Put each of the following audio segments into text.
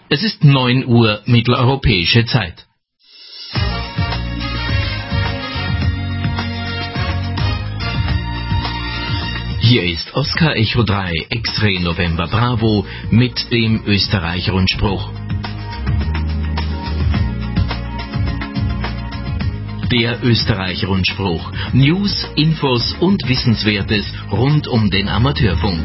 Es ist 9 Uhr mitteleuropäische Zeit. Hier ist Oscar Echo 3 X-Ray November Bravo mit dem Österreich-Rundspruch. Der Österreich-Rundspruch. News, Infos und Wissenswertes rund um den Amateurfunk.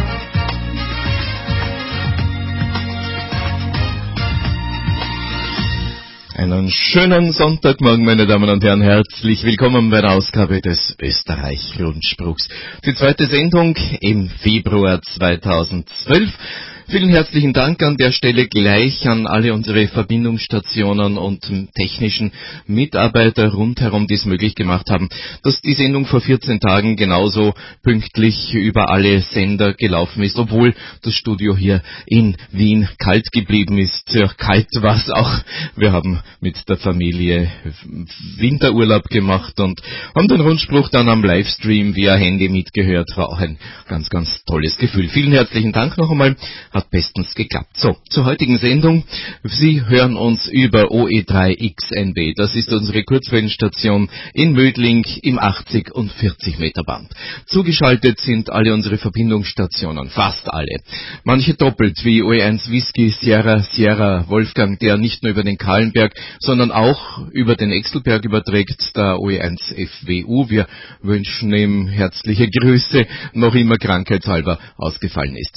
Einen schönen Sonntagmorgen, meine Damen und Herren. Herzlich willkommen bei der Ausgabe des Österreich-Rundspruchs. Die zweite Sendung im Februar 2012. Vielen herzlichen Dank an der Stelle gleich an alle unsere Verbindungsstationen und technischen Mitarbeiter rundherum, die es möglich gemacht haben, dass die Sendung vor 14 Tagen genauso pünktlich über alle Sender gelaufen ist, obwohl das Studio hier in Wien kalt geblieben ist. Ja, kalt war es auch. Wir haben mit der Familie Winterurlaub gemacht und haben den Rundspruch dann am Livestream via Handy mitgehört. War auch ein ganz, ganz tolles Gefühl. Vielen herzlichen Dank noch einmal. Hat bestens geklappt. So, zur heutigen Sendung. Sie hören uns über OE3XNB. Das ist unsere Kurzwellenstation in Mödling im 80 und 40 Meter Band. Zugeschaltet sind alle unsere Verbindungsstationen, fast alle. Manche doppelt, wie OE1 Whisky Sierra Wolfgang, der nicht nur über den Kahlenberg, sondern auch über den Exelberg überträgt, der OE1 FWU. Wir wünschen ihm herzliche Grüße, noch immer krankheitshalber ausgefallen ist.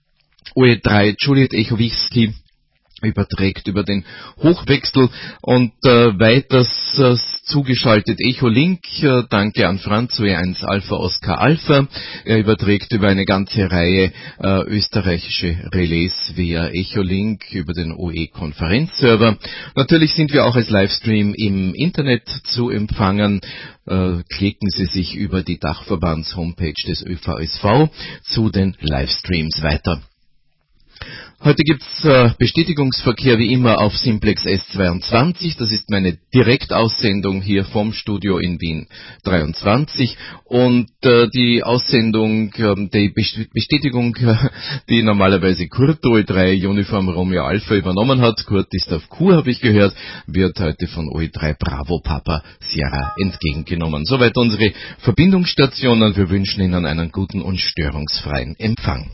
OE3 Juliet Echo Whisky überträgt über den Hochwechsel und weiters zugeschaltet Echo Link. Danke an Franz, OE1 Alpha Oscar Alpha. Er überträgt über eine ganze Reihe österreichische Relais via Echo Link über den OE Konferenzserver. Natürlich sind wir auch als Livestream im Internet zu empfangen. Klicken Sie sich über die Dachverbands-Homepage des ÖVSV zu den Livestreams weiter. Heute gibt's Bestätigungsverkehr wie immer auf Simplex S22. Das ist meine Direktaussendung hier vom Studio in Wien 23. Und die Aussendung, die Bestätigung, die normalerweise Kurt OE3 Uniform Romeo Alpha übernommen hat, Kurt ist auf Kur, habe ich gehört, wird heute von OE3 Bravo Papa Sierra entgegengenommen. Soweit unsere Verbindungsstationen. Wir wünschen Ihnen einen guten und störungsfreien Empfang.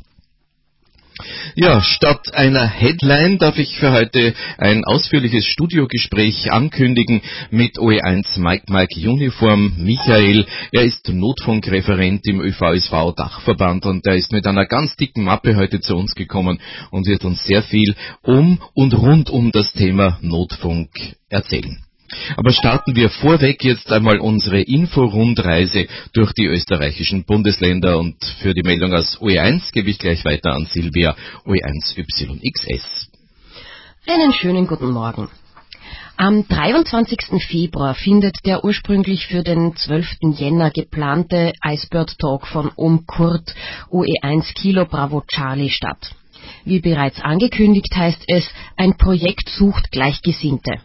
Ja, statt einer Headline darf ich für heute ein ausführliches Studiogespräch ankündigen mit OE1 Mike Uniform Michael. Er ist Notfunkreferent im ÖVSV Dachverband und er ist mit einer ganz dicken Mappe heute zu uns gekommen und wird uns sehr viel um und rund um das Thema Notfunk erzählen. Aber starten wir vorweg jetzt einmal unsere Info-Rundreise durch die österreichischen Bundesländer und für die Meldung aus OE1 gebe ich gleich weiter an Silvia, OE1YXS. Einen schönen guten Morgen. Am 23. Februar findet der ursprünglich für den 12. Jänner geplante Icebird Talk von Kurt OE1 Kilo Bravo Charlie statt. Wie bereits angekündigt heißt es, ein Projekt sucht Gleichgesinnte.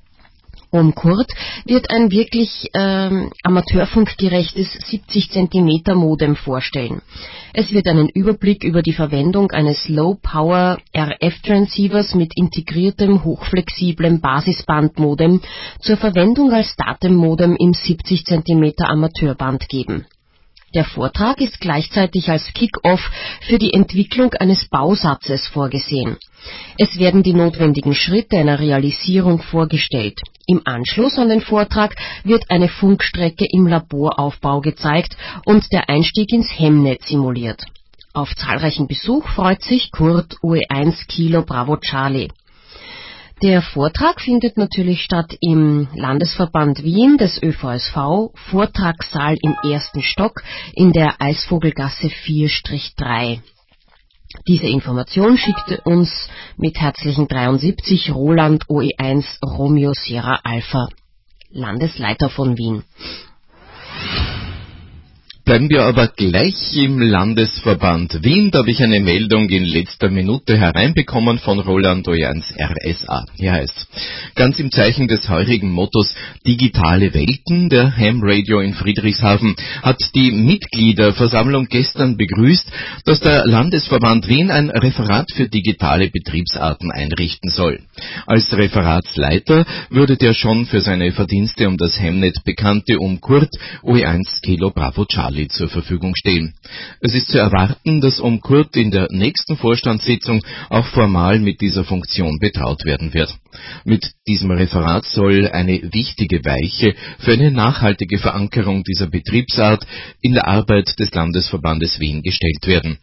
Kurt wird ein wirklich amateurfunkgerechtes 70 cm Modem vorstellen. Es wird einen Überblick über die Verwendung eines Low-Power RF-Transceivers mit integriertem hochflexiblem Basisbandmodem zur Verwendung als Datenmodem im 70 cm Amateurband geben. Der Vortrag ist gleichzeitig als Kick-Off für die Entwicklung eines Bausatzes vorgesehen. Es werden die notwendigen Schritte einer Realisierung vorgestellt. Im Anschluss an den Vortrag wird eine Funkstrecke im Laboraufbau gezeigt und der Einstieg ins Hemnet simuliert. Auf zahlreichen Besuch freut sich Kurt OE1 Kilo Bravo Charlie. Der Vortrag findet natürlich statt im Landesverband Wien des ÖVSV, Vortragssaal im 1. Stock in der Eisvogelgasse 4-3. Diese Information schickte uns mit herzlichen 73 Roland OE1 Romeo Sierra Alpha, Landesleiter von Wien. Bleiben wir aber gleich im Landesverband Wien. Da habe ich eine Meldung in letzter Minute hereinbekommen von Roland O1 RSA. Hier heißt: Ganz im Zeichen des heurigen Mottos Digitale Welten der Ham Radio in Friedrichshafen hat die Mitgliederversammlung gestern begrüßt, dass der Landesverband Wien ein Referat für digitale Betriebsarten einrichten soll. Als Referatsleiter würde der schon für seine Verdienste um das Hamnet bekannte Kurt OE1 Kilo Bravo Charlie zur Verfügung stehen. Es ist zu erwarten, dass Kurt in der nächsten Vorstandssitzung auch formal mit dieser Funktion betraut werden wird. Mit diesem Referat soll eine wichtige Weiche für eine nachhaltige Verankerung dieser Betriebsart in der Arbeit des Landesverbandes Wien gestellt werden.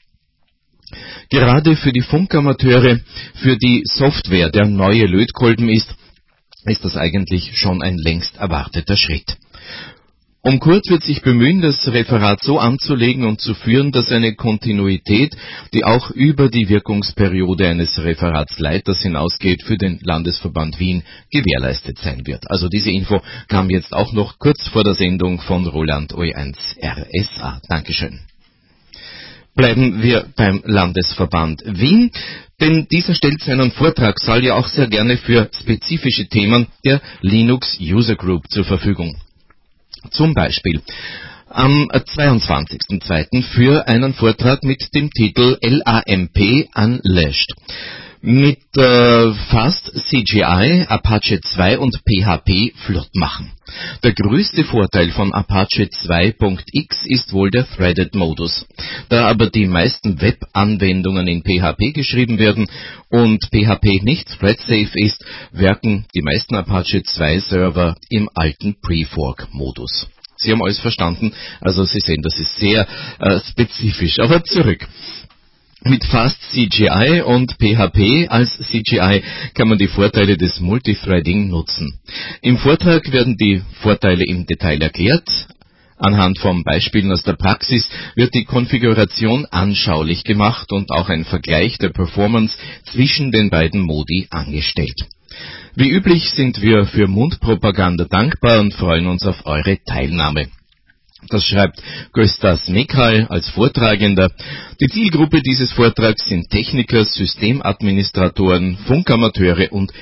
Gerade für die Funkamateure, für die Software der neue Lötkolben ist das eigentlich schon ein längst erwarteter Schritt. Kurt wird sich bemühen, das Referat so anzulegen und zu führen, dass eine Kontinuität, die auch über die Wirkungsperiode eines Referatsleiters hinausgeht, für den Landesverband Wien gewährleistet sein wird. Also diese Info kam jetzt auch noch kurz vor der Sendung von Roland OE1 RSA. Dankeschön. Bleiben wir beim Landesverband Wien, denn dieser stellt seinen Vortragssaal ja auch sehr gerne für spezifische Themen der Linux User Group zur Verfügung. Zum Beispiel am 22.02. für einen Vortrag mit dem Titel LAMP Unleashed. Mit Fast CGI, Apache 2 und PHP flott machen. Der größte Vorteil von Apache 2.x ist wohl der Threaded-Modus. Da aber die meisten Web-Anwendungen in PHP geschrieben werden und PHP nicht thread-safe ist, werken die meisten Apache 2-Server im alten Pre-Fork-Modus. Sie haben alles verstanden, also Sie sehen, das ist sehr spezifisch. Aber zurück. Mit Fast CGI und PHP als CGI kann man die Vorteile des Multithreading nutzen. Im Vortrag werden die Vorteile im Detail erklärt. Anhand von Beispielen aus der Praxis wird die Konfiguration anschaulich gemacht und auch ein Vergleich der Performance zwischen den beiden Modi angestellt. Wie üblich sind wir für Mundpropaganda dankbar und freuen uns auf eure Teilnahme. Das schreibt Göstas Mekal als Vortragender. Die Zielgruppe dieses Vortrags sind Techniker, Systemadministratoren, Funkamateure und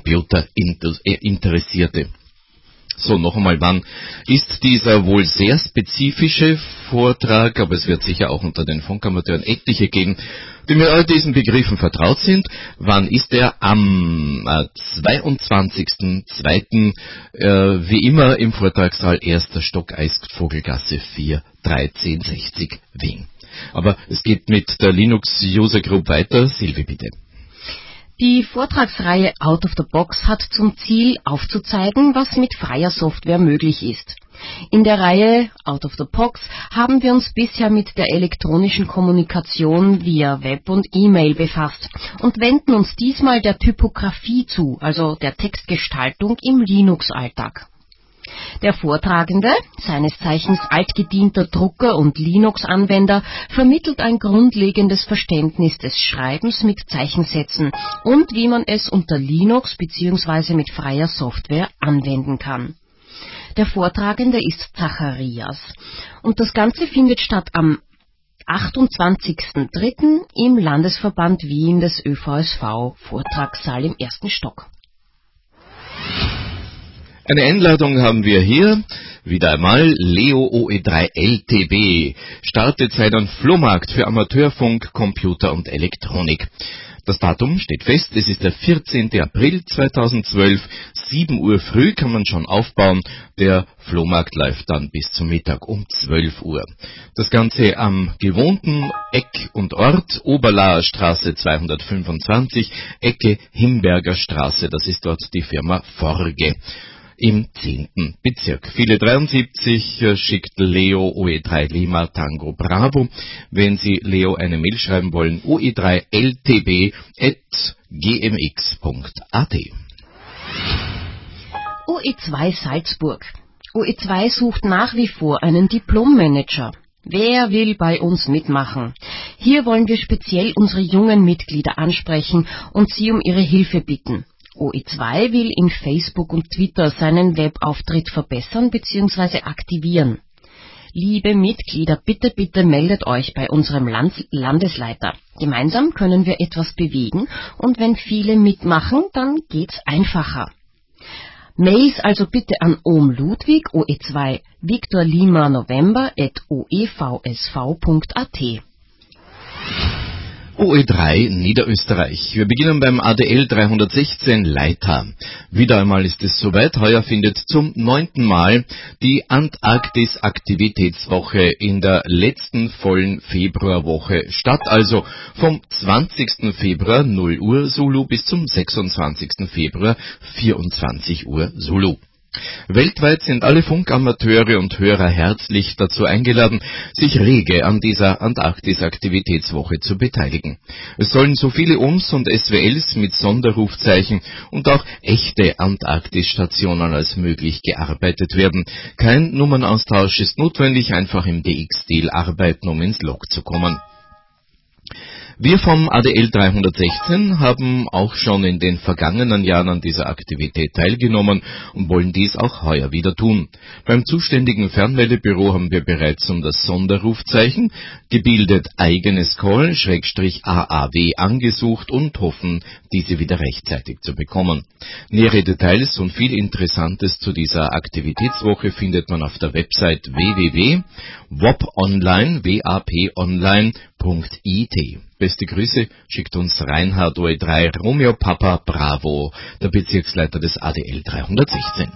Computerinteressierte. So, noch einmal, wann ist dieser wohl sehr spezifische Vortrag, aber es wird sicher auch unter den Funkamateuren etliche geben, die mit all diesen Begriffen vertraut sind. Wann ist er? Am 22.02. Wie immer im Vortragssaal 1. Stock, Eisvogelgasse 4, 1360 Wien. Aber es geht mit der Linux User Group weiter. Silvi, bitte. Die Vortragsreihe Out of the Box hat zum Ziel, aufzuzeigen, was mit freier Software möglich ist. In der Reihe Out of the Box haben wir uns bisher mit der elektronischen Kommunikation via Web und E-Mail befasst und wenden uns diesmal der Typografie zu, also der Textgestaltung im Linux-Alltag. Der Vortragende, seines Zeichens altgedienter Drucker und Linux-Anwender, vermittelt ein grundlegendes Verständnis des Schreibens mit Zeichensätzen und wie man es unter Linux bzw. mit freier Software anwenden kann. Der Vortragende ist Zacharias und das Ganze findet statt am 28.03. im Landesverband Wien des ÖVSV, Vortragssaal im 1. Stock. Eine Einladung haben wir hier, wieder einmal, Leo OE3 LTB startet seinen Flohmarkt für Amateurfunk, Computer und Elektronik. Das Datum steht fest, es ist der 14. April 2012, 7 Uhr früh kann man schon aufbauen, der Flohmarkt läuft dann bis zum Mittag um 12 Uhr. Das Ganze am gewohnten Eck und Ort, Oberlaher Straße 225, Ecke Himberger Straße, das ist dort die Firma Forge. Im 10. Bezirk. Viele 73 schickt Leo OE3 Lima Tango Bravo. Wenn Sie Leo eine Mail schreiben wollen, oe3ltb@gmx.at. OE2 Salzburg. OE2 sucht nach wie vor einen Diplommanager. Wer will bei uns mitmachen? Hier wollen wir speziell unsere jungen Mitglieder ansprechen und sie um ihre Hilfe bitten. OE2 will in Facebook und Twitter seinen Webauftritt verbessern bzw. aktivieren. Liebe Mitglieder, bitte meldet euch bei unserem Landesleiter. Gemeinsam können wir etwas bewegen und wenn viele mitmachen, dann geht's einfacher. Mails also bitte an Ludwig OE2 Victor Lima November @oevsv.at. OE3 Niederösterreich. Wir beginnen beim ADL 316 Leitha. Wieder einmal ist es soweit. Heuer findet zum 9. Mal die Antarktis-Aktivitätswoche in der letzten vollen Februarwoche statt. Also vom 20. Februar 0 Uhr Zulu bis zum 26. Februar 24 Uhr Zulu. Weltweit sind alle Funkamateure und Hörer herzlich dazu eingeladen, sich rege an dieser Antarktis-Aktivitätswoche zu beteiligen. Es sollen so viele OMS und SWLs mit Sonderrufzeichen und auch echte Antarktis-Stationen als möglich gearbeitet werden. Kein Nummernaustausch ist notwendig, einfach im DX-Stil arbeiten, um ins Log zu kommen. Wir vom ADL 316 haben auch schon in den vergangenen Jahren an dieser Aktivität teilgenommen und wollen dies auch heuer wieder tun. Beim zuständigen Fernmeldebüro haben wir bereits um das Sonderrufzeichen gebildet eigenes Call-AAW angesucht und hoffen, diese wieder rechtzeitig zu bekommen. Nähere Details und viel Interessantes zu dieser Aktivitätswoche findet man auf der Website www.waponline.it. Beste Grüße schickt uns Reinhard OE3 Romeo Papa Bravo, der Bezirksleiter des ADL 316.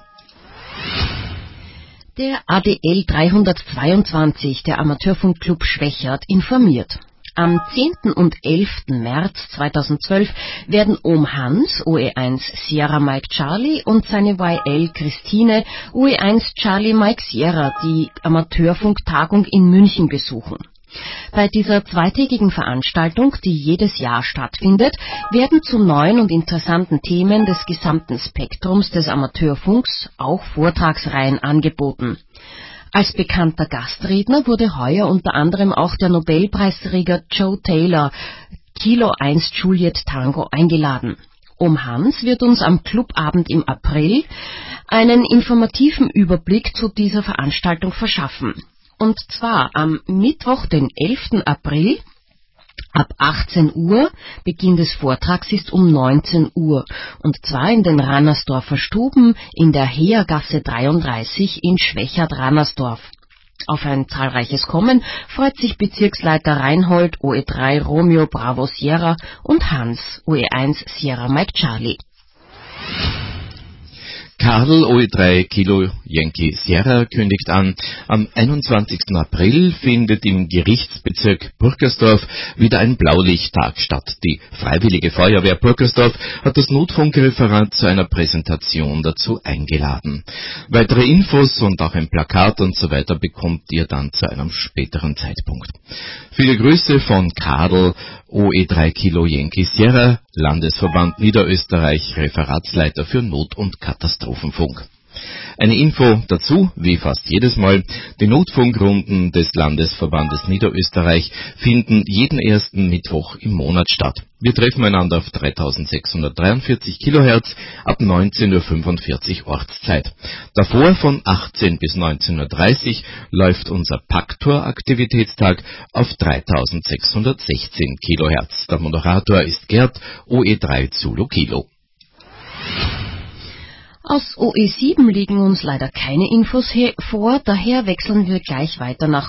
Der ADL 322, der Amateurfunkclub Schwechat, informiert. Am 10. und 11. März 2012 werden Ohm Hans, OE1 Sierra Mike Charlie und seine YL Christine, OE1 Charlie Mike Sierra, die Amateurfunktagung in München besuchen. Bei dieser zweitägigen Veranstaltung, die jedes Jahr stattfindet, werden zu neuen und interessanten Themen des gesamten Spektrums des Amateurfunks auch Vortragsreihen angeboten. Als bekannter Gastredner wurde heuer unter anderem auch der Nobelpreisträger Joe Taylor, Kilo 1 Juliet Tango, eingeladen. Ohm Hans wird uns am Clubabend im April einen informativen Überblick zu dieser Veranstaltung verschaffen. Und zwar am Mittwoch, den 11. April, ab 18 Uhr, Beginn des Vortrags ist um 19 Uhr, und zwar in den Rannersdorfer Stuben in der Heergasse 33 in Schwechat-Rannersdorf. Auf ein zahlreiches Kommen freut sich Bezirksleiter Reinhold OE3 Romeo Bravo Sierra und Hans OE1 Sierra Mike Charlie. Karl OE3 Kilo Yankee Sierra kündigt an, am 21. April findet im Gerichtsbezirk Burgersdorf wieder ein Blaulichttag statt. Die Freiwillige Feuerwehr Burgersdorf hat das Notfunkreferat zu einer Präsentation dazu eingeladen. Weitere Infos und auch ein Plakat und so weiter bekommt ihr dann zu einem späteren Zeitpunkt. Viele Grüße von Karl OE3 Kilo Yankee Sierra, Landesverband Niederösterreich, Referatsleiter für Not- und Katastrophenfunk. Eine Info dazu, wie fast jedes Mal, die Notfunkrunden des Landesverbandes Niederösterreich finden jeden ersten Mittwoch im Monat statt. Wir treffen einander auf 3643 Kilohertz ab 19.45 Uhr Ortszeit. Davor von 18 bis 19.30 Uhr läuft unser Paktor-Aktivitätstag auf 3616 Kilohertz. Der Moderator ist Gerd, OE3 Zulu Kilo. Aus OE7 liegen uns leider keine Infos vor, daher wechseln wir gleich weiter nach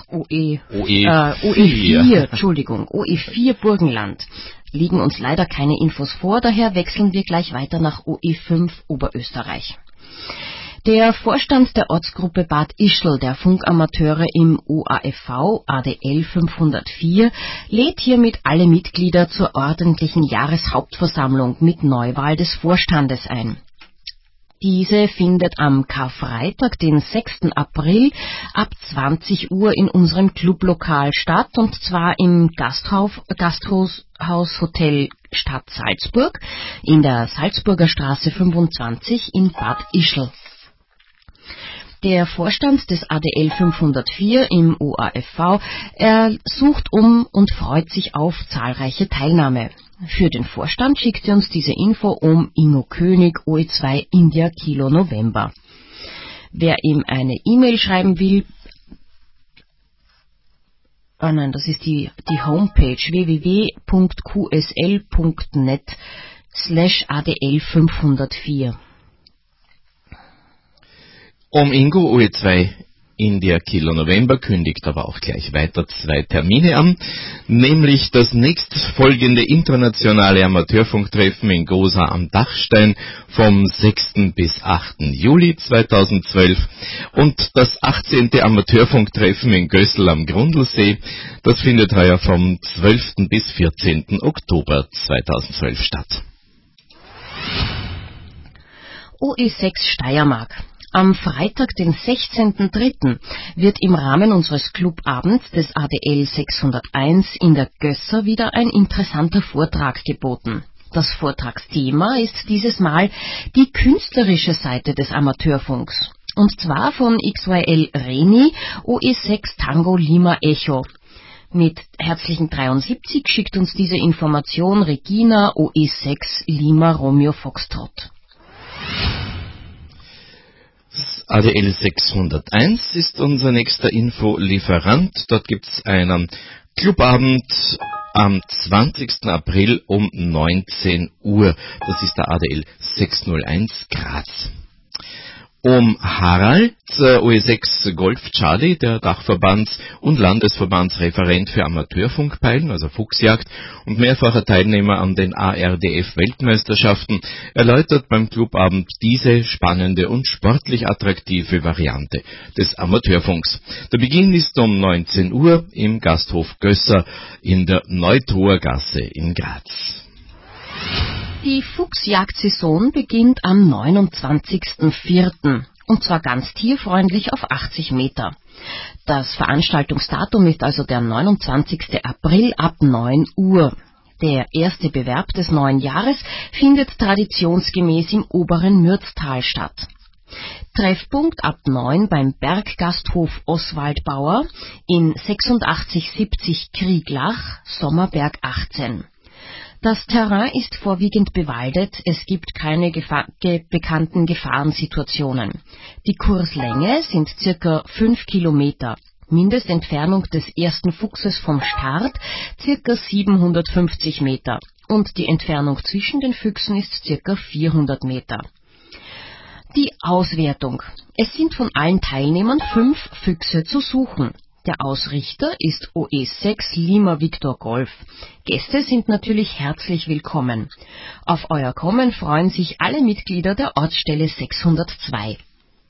OE4 Burgenland. Liegen uns leider keine Infos vor, daher wechseln wir gleich weiter nach OE5 Oberösterreich. Der Vorstand der Ortsgruppe Bad Ischl der Funkamateure im OAFV ADL 504 lädt hiermit alle Mitglieder zur ordentlichen Jahreshauptversammlung mit Neuwahl des Vorstandes ein. Diese findet am Karfreitag, den 6. April ab 20 Uhr in unserem Clublokal statt, und zwar im Gasthaus Hotel Stadt Salzburg in der Salzburger Straße 25 in Bad Ischl. Der Vorstand des ADL 504 im OAFV sucht und freut sich auf zahlreiche Teilnahme. Für den Vorstand schickt sie uns diese Info Ingo König, OE2 India Kilo November. Wer ihm eine E-Mail schreiben will, Nein, das ist die Homepage www.qsl.net/ADL504. Ingo OE2 India Kilo November kündigt aber auch gleich weiter 2 Termine an, nämlich das nächstfolgende internationale Amateurfunktreffen in Gosa am Dachstein vom 6. bis 8. Juli 2012 und das 18. Amateurfunktreffen in Gössel am Grundlsee, das findet heuer vom 12. bis 14. Oktober 2012 statt. OE6 Steiermark. Am Freitag, den 16.03. wird im Rahmen unseres Clubabends des ADL 601 in der Gösser wieder ein interessanter Vortrag geboten. Das Vortragsthema ist dieses Mal die künstlerische Seite des Amateurfunks. Und zwar von XYL Reni, OE6 Tango Lima Echo. Mit herzlichen 73 schickt uns diese Information Regina, OE6 Lima Romeo Foxtrot. ADL 601 ist unser nächster Infolieferant. Dort gibt's einen Clubabend am 20. April um 19 Uhr. Das ist der ADL 601 Graz. Harald, OE6 Golf Charlie, der Dachverbands- und Landesverbandsreferent für Amateurfunkpeilen, also Fuchsjagd, und mehrfacher Teilnehmer an den ARDF-Weltmeisterschaften, erläutert beim Clubabend diese spannende und sportlich attraktive Variante des Amateurfunks. Der Beginn ist um 19 Uhr im Gasthof Gösser in der Neutorgasse in Graz. Die Fuchsjagdsaison beginnt am 29.04. und zwar ganz tierfreundlich auf 80 Meter. Das Veranstaltungsdatum ist also der 29. April ab 9 Uhr. Der erste Bewerb des neuen Jahres findet traditionsgemäß im oberen Mürztal statt. Treffpunkt ab 9 beim Berggasthof Oswald Bauer in 8670 Krieglach, Sommerberg 18. Das Terrain ist vorwiegend bewaldet, es gibt keine bekannten Gefahrensituationen. Die Kurslänge sind circa 5 Kilometer. Mindestentfernung des ersten Fuchses vom Start circa 750 Meter und die Entfernung zwischen den Füchsen ist circa 400 Meter. Die Auswertung. Es sind von allen Teilnehmern 5 Füchse zu suchen. Der Ausrichter ist OE6 Lima Victor Golf. Gäste sind natürlich herzlich willkommen. Auf euer Kommen freuen sich alle Mitglieder der Ortsstelle 602.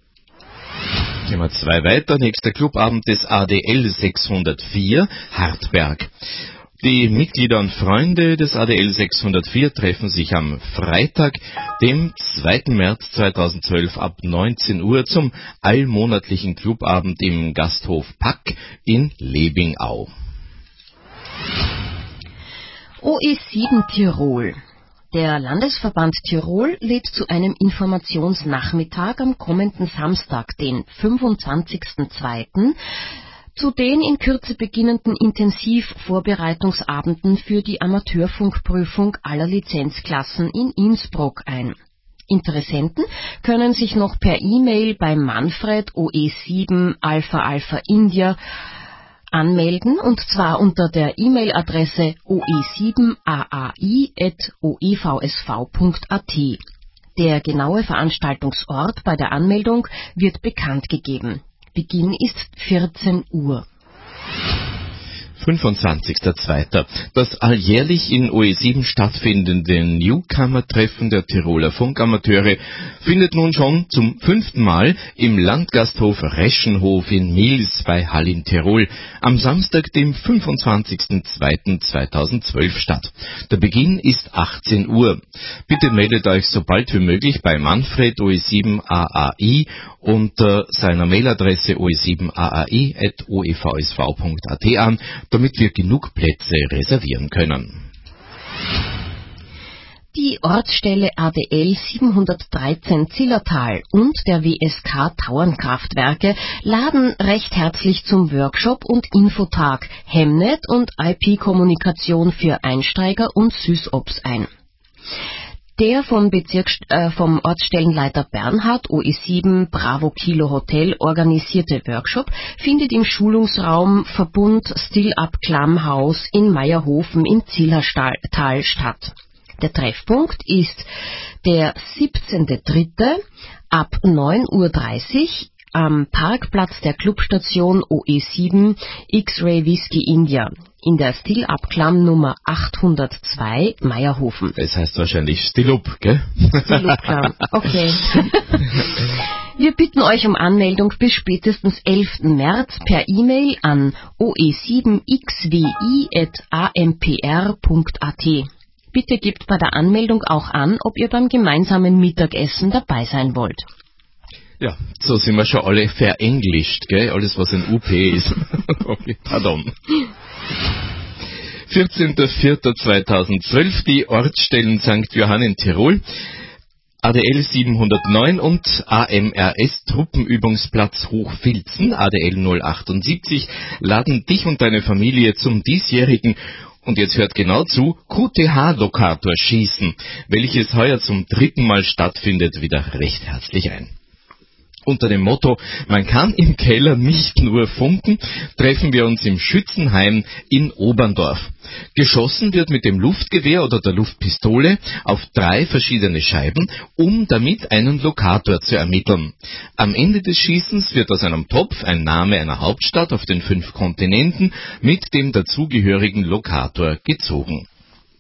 Gehen wir 2 weiter. Nächster Clubabend des ADL 604, Hartberg. Die Mitglieder und Freunde des ADL 604 treffen sich am Freitag, dem 2. März 2012 ab 19 Uhr zum allmonatlichen Clubabend im Gasthof Pack in Lebingau. OE7 Tirol. Der Landesverband Tirol lädt zu einem Informationsnachmittag am kommenden Samstag, den 25.02., zu den in Kürze beginnenden Intensivvorbereitungsabenden für die Amateurfunkprüfung aller Lizenzklassen in Innsbruck ein. Interessenten können sich noch per E-Mail bei Manfred OE7 Alpha Alpha India anmelden, und zwar unter der E-Mail-Adresse oe7aai@oevsv.at. Der genaue Veranstaltungsort bei der Anmeldung wird bekannt gegeben. Beginn ist 14 Uhr. 25.02. Das alljährlich in OE7 stattfindende Newcomer-Treffen der Tiroler Funkamateure findet nun schon zum 5. Mal im Landgasthof Reschenhof in Mils bei Hall in Tirol am Samstag, dem 25.02.2012 statt. Der Beginn ist 18 Uhr. Bitte meldet euch so bald wie möglich bei Manfred OE7aai unter seiner Mailadresse oe7aai@oevsv.at an, damit wir genug Plätze reservieren können. Die Ortsstelle ADL 713 Zillertal und der WSK Tauernkraftwerke laden recht herzlich zum Workshop und Infotag Hemnet und IP-Kommunikation für Einsteiger und SysOps ein. Der vom Ortsstellenleiter Bernhard OE7 Bravo Kilo Hotel organisierte Workshop findet im Schulungsraum Verbund Still Up Klammhaus in Meierhofen im Zillertal statt. Der Treffpunkt ist der 17.3. ab 9:30 Uhr am Parkplatz der Clubstation OE7 X-Ray Whisky India in der Still Up Klamm Nummer 802 Meierhofen. Das heißt wahrscheinlich Still Up, gell? Still Up Klamm, okay. Wir bitten euch um Anmeldung bis spätestens 11. März per E-Mail an oe7xwi@ampr.at. Bitte gebt bei der Anmeldung auch an, ob ihr beim gemeinsamen Mittagessen dabei sein wollt. Ja, so sind wir schon alle verenglischt, gell? Alles, was ein UP ist. Okay, pardon. 14.04.2012, die Ortsstellen St. Johann in Tirol, ADL 709 und AMRS Truppenübungsplatz Hochfilzen, ADL 078, laden dich und deine Familie zum diesjährigen, und jetzt hört genau zu, QTH-Lokator schießen, welches heuer zum 3. Mal stattfindet, wieder recht herzlich ein. Unter dem Motto, man kann im Keller nicht nur funken, treffen wir uns im Schützenheim in Oberndorf. Geschossen wird mit dem Luftgewehr oder der Luftpistole auf 3 verschiedene Scheiben, um damit einen Lokator zu ermitteln. Am Ende des Schießens wird aus einem Topf ein Name einer Hauptstadt auf den 5 Kontinenten mit dem dazugehörigen Lokator gezogen.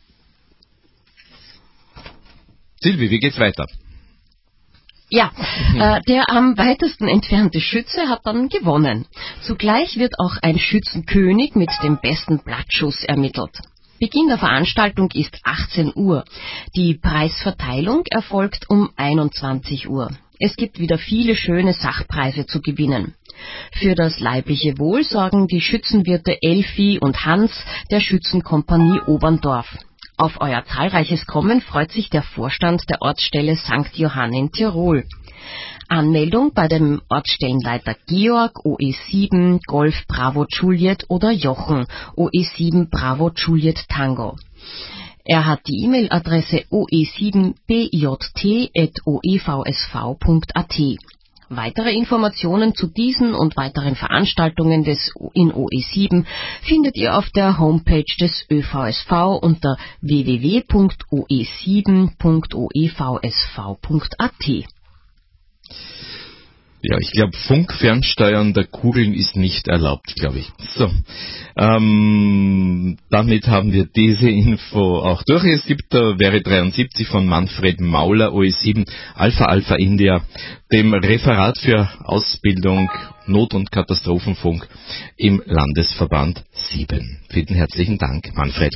Silvi, wie geht's weiter? Ja, der am weitesten entfernte Schütze hat dann gewonnen. Zugleich wird auch ein Schützenkönig mit dem besten Blattschuss ermittelt. Beginn der Veranstaltung ist 18 Uhr. Die Preisverteilung erfolgt um 21 Uhr. Es gibt wieder viele schöne Sachpreise zu gewinnen. Für das leibliche Wohl sorgen die Schützenwirte Elfi und Hans der Schützenkompanie Oberndorf. Auf euer zahlreiches Kommen freut sich der Vorstand der Ortsstelle St. Johann in Tirol. Anmeldung bei dem Ortsstellenleiter Georg, OE7 Golf Bravo Juliet oder Jochen, OE7 Bravo Juliet Tango. Er hat die E-Mail-Adresse oe7bjt@oevsv.at. Weitere Informationen zu diesen und weiteren Veranstaltungen in OE7 findet ihr auf der Homepage des ÖVSV unter www.oe7.oevsv.at. Ja, ich glaube, Funkfernsteuern der Kugeln ist nicht erlaubt, glaube ich. So, damit haben wir diese Info auch durch. Es gibt wäre 73 von Manfred Mauler, OE7 Alpha Alpha India, dem Referat für Ausbildung, Not- und Katastrophenfunk im Landesverband 7. Vielen herzlichen Dank, Manfred.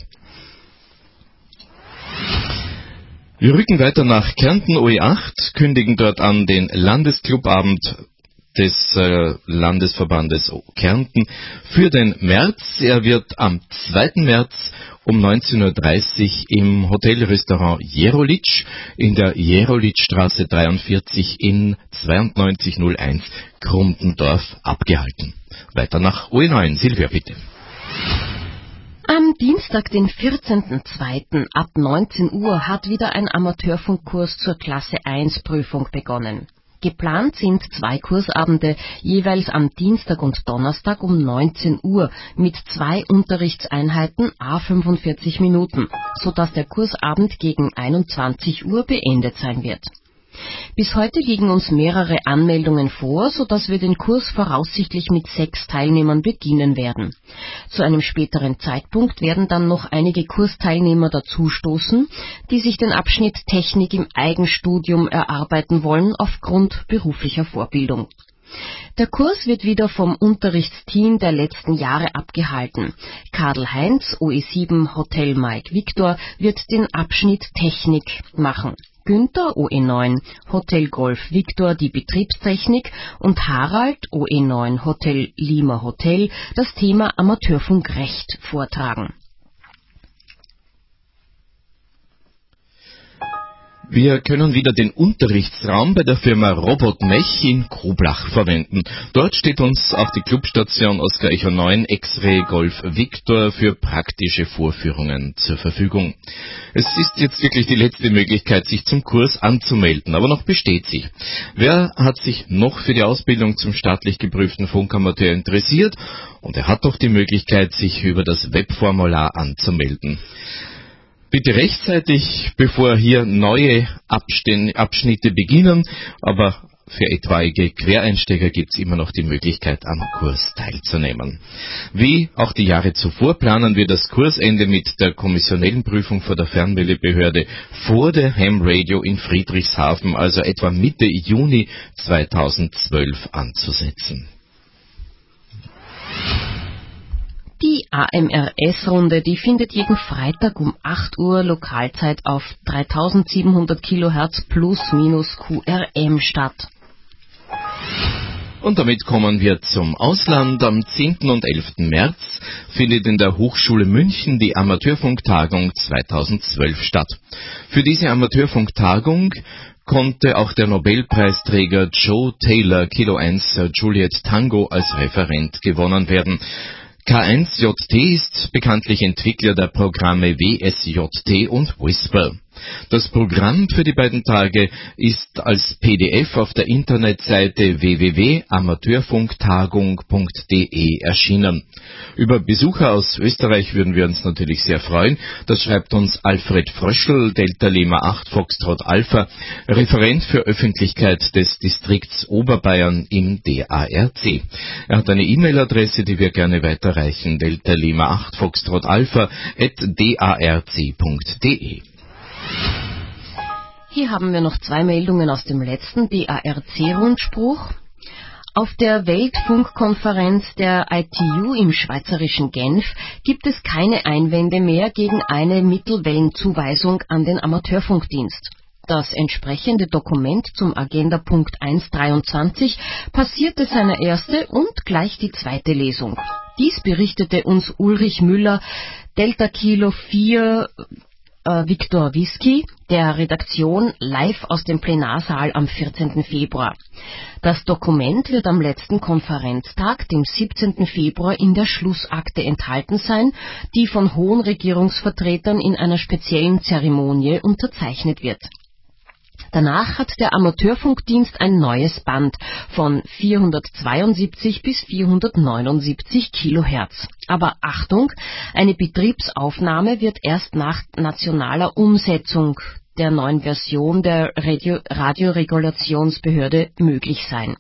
Wir rücken weiter nach Kärnten, OE8, kündigen dort an den Landesclubabend des Landesverbandes Kärnten für den März. Er wird am 2. März um 19.30 Uhr im Hotelrestaurant Jerolitsch in der Jerolitzstraße 43 in 9201 Grundendorf abgehalten. Weiter nach OE9. Silvia, bitte. Am Dienstag, den 14.02. ab 19 Uhr hat wieder ein Amateurfunkkurs zur Klasse 1 Prüfung begonnen. Geplant sind 2 Kursabende, jeweils am Dienstag und Donnerstag um 19 Uhr mit 2 Unterrichtseinheiten à 45 Minuten, sodass der Kursabend gegen 21 Uhr beendet sein wird. Bis heute liegen uns mehrere Anmeldungen vor, sodass wir den Kurs voraussichtlich mit 6 Teilnehmern beginnen werden. Zu einem späteren Zeitpunkt werden dann noch einige Kursteilnehmer dazustoßen, die sich den Abschnitt Technik im Eigenstudium erarbeiten wollen aufgrund beruflicher Vorbildung. Der Kurs wird wieder vom Unterrichtsteam der letzten Jahre abgehalten. Karl Heinz, OE7 Hotel Mike Victor, wird den Abschnitt Technik machen. Günther, OE9 Hotel Golf Victor, die Betriebstechnik, und Harald, OE9 Hotel Lima Hotel, das Thema Amateurfunkrecht vortragen. Wir können wieder den Unterrichtsraum bei der Firma Robotmech in Koblach verwenden. Dort steht uns auch die Clubstation Oskar Echo 9 X-Ray Golf Victor für praktische Vorführungen zur Verfügung. Es ist jetzt wirklich die letzte Möglichkeit, sich zum Kurs anzumelden, aber noch besteht sie. Wer hat sich noch für die Ausbildung zum staatlich geprüften Funkamateur interessiert? Und er hat doch die Möglichkeit, sich über das Webformular anzumelden. Bitte rechtzeitig, bevor hier neue Abschnitte beginnen, aber für etwaige Quereinsteiger gibt es immer noch die Möglichkeit, am Kurs teilzunehmen. Wie auch die Jahre zuvor planen wir das Kursende mit der kommissionellen Prüfung vor der Fernmeldebehörde vor der Ham Radio in Friedrichshafen, also etwa Mitte Juni 2012 anzusetzen. Die AMRS-Runde, die findet jeden Freitag um 8 Uhr Lokalzeit auf 3700 kHz plus minus QRM statt. Und damit kommen wir zum Ausland. Am 10. und 11. März findet in der Hochschule München die Amateurfunktagung 2012 statt. Für diese Amateurfunktagung konnte auch der Nobelpreisträger Joe Taylor Kilo 1 Juliet Tango als Referent gewonnen werden. K1JT ist bekanntlich Entwickler der Programme WSJT und Whisper. Das Programm für die beiden Tage ist als PDF auf der Internetseite www.amateurfunktagung.de erschienen. Über Besucher aus Österreich würden wir uns natürlich sehr freuen. Das schreibt uns Alfred Fröschl, Delta Lima 8 Foxtrot Alpha, Referent für Öffentlichkeit des Distrikts Oberbayern im DARC. Er hat eine E-Mail-Adresse, die wir gerne weiterreichen, Delta Lima 8 Foxtrot Alpha @darc.de. Hier haben wir noch 2 Meldungen aus dem letzten DARC-Rundspruch. Auf der Weltfunkkonferenz der ITU im schweizerischen Genf gibt es keine Einwände mehr gegen eine Mittelwellenzuweisung an den Amateurfunkdienst. Das entsprechende Dokument zum Agendapunkt 123 passierte seine erste und gleich die zweite Lesung. Dies berichtete uns Ulrich Müller, Delta Kilo 4 Victor Whisky, der Redaktion live aus dem Plenarsaal am 14. Februar. Das Dokument wird am letzten Konferenztag, dem 17. Februar, in der Schlussakte enthalten sein, die von hohen Regierungsvertretern in einer speziellen Zeremonie unterzeichnet wird. Danach hat der Amateurfunkdienst ein neues Band von 472 bis 479 Kilohertz. Aber Achtung, eine Betriebsaufnahme wird erst nach nationaler Umsetzung der neuen Version der Radioregulationsbehörde möglich sein.